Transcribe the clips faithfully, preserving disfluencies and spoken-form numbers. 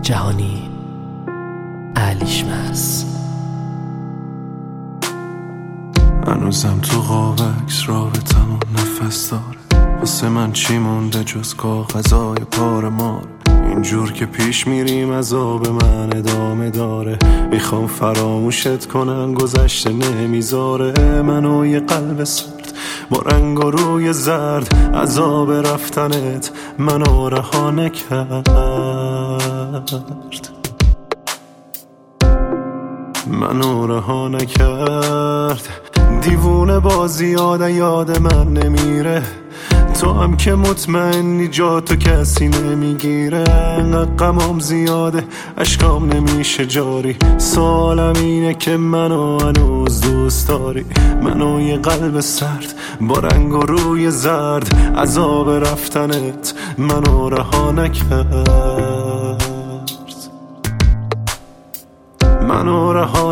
جهانی علیشمس. هنوزم تو قابکس رابطمون نفس داره، واسه من چی مونده جز کاغذای پار مار. اینجور که پیش میریم عذاب من ادامه داره، میخوام فراموشت کنم گذشته نمیذاره. منو یه قلب سرد با رنگ و روی زرد، عذاب رفتنت منو رها نکرد. منو رها نکرد. دیوونه بازی یاد یاد من نمیره، تو هم که مطمئنی جا تو کسی نمیگیره. انقدر غمام زیاده اشکام نمیشه جاری، سوالم اینه که منو هنوز دوست داری. منو یه قلب سرد با رنگ و روی زرد، عذاب رفتنت منو رها نکرد. منو رها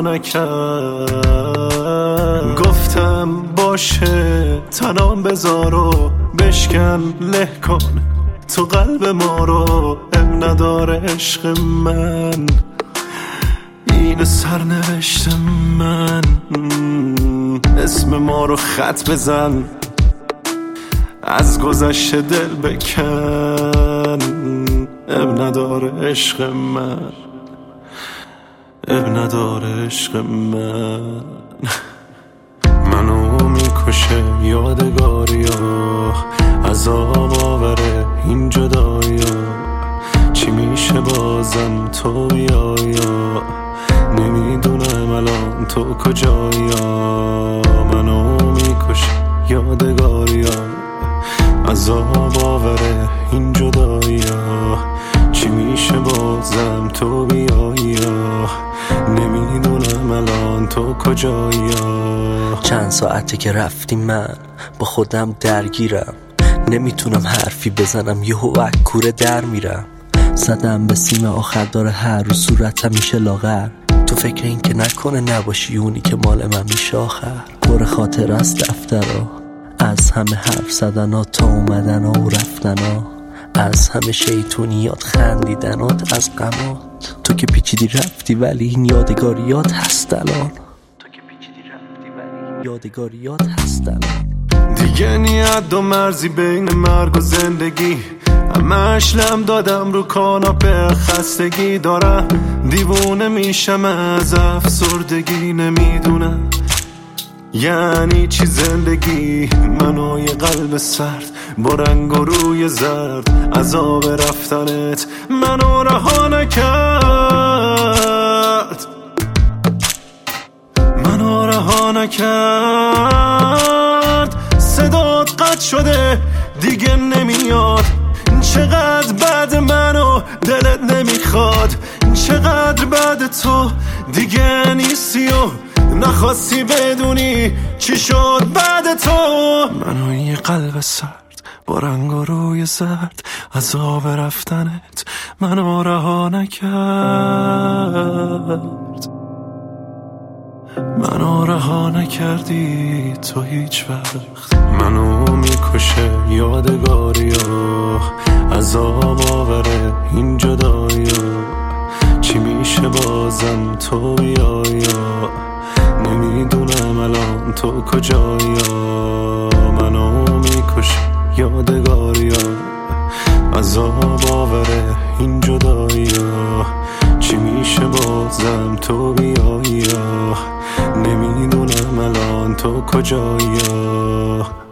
نکرد. گفتم باشه تنام بذار و بشکن له کن تو قلب ما رو، اب نداره عشق من این سرنوشت من. اسم ما رو خط بزن، از گذشته دل بکن، اب نداره عشق من، اب نداره عشق من. منو میکشه یادگاریا، عذاب آوره این جدایا. چی میشه بازم تو بیایا، نمیدونم الان تو کجایا. منو میکشه یادگاریا، عذاب آوره این جدایا. چی میشه بازم تو بیایا، نمیدونم الان تو کجایا. چند ساعته که رفتی من با خودم درگیرم، نمیتونم حرفی بزنم یهو کوره در میرم. زدم به سیم آخر داره هر رو صورتم میشه لاغر، تو فکر این که نکنه نباشی اونی که مال من میشه آخر. پر خاطر از دفترها، از همه حرف زدنها تا اومدنها و رفتنها، از همه شیطونیات خندیدنات از غمات. تو که پیچیدی رفتی ولی این یادگاریات هست الان، تو که پیچیدی رفتی ولی یادگاریات هست الان. دیگه نیت و مرزی بین مرگ و زندگی، همش لم دادم رو کاناپه خستگی. دارم دیوونه میشم از افسردگی، نمیدونم یعنی چی زندگی. منو یه قلب سرد با رنگ و روی زرد، عذاب رفتنت منو رها نکرد. منو رها نکرد. صدات قطع شده دیگه نمیاد، چقدر بعد منو دلت نمیخواد. چقدر بعد تو دیگه نیستی و نخواستی بدونی چی شد بعد تو. منو یه قلب سرد با رنگ و روی زرد، عذاب رفتنت منو رها نکرد. منو رها نکردی تو هیچ وقت. منو میکشه یادگاریا، عذاب آوره این جدایا. چی میشه بازم تو بیایا، نمیدونم الان تو کجایا. منو میکشه یادگاریا، عذاب آوره این جدایا. چی میشه بازم تو بیایا، نمیدونم الان تو کجایا.